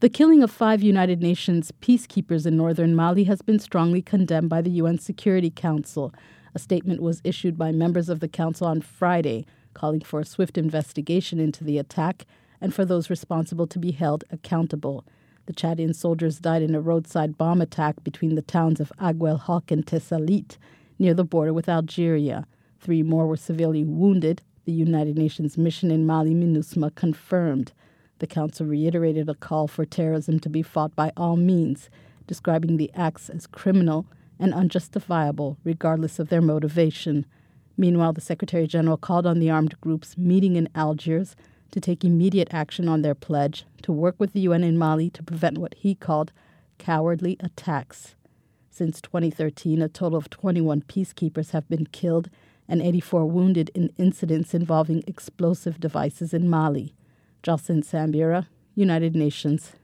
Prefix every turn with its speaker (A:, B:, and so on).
A: The killing of 5 United Nations peacekeepers in northern Mali has been strongly condemned by the UN Security Council. A statement was issued by members of the Council on Friday, calling for a swift investigation into the attack and for those responsible to be held accountable. The Chadian soldiers died in a roadside bomb attack between the towns of Aguel Hawk and Tessalit, near the border with Algeria. 3 more were severely wounded, the United Nations mission in Mali, MINUSMA, confirmed. The Council reiterated a call for terrorism to be fought by all means, describing the acts as criminal and unjustifiable, regardless of their motivation. Meanwhile, the Secretary General called on the armed groups meeting in Algiers to take immediate action on their pledge to work with the UN in Mali to prevent what he called cowardly attacks. Since 2013, a total of 21 peacekeepers have been killed and 84 wounded in incidents involving explosive devices in Mali. Jalsin Sambira, United Nations.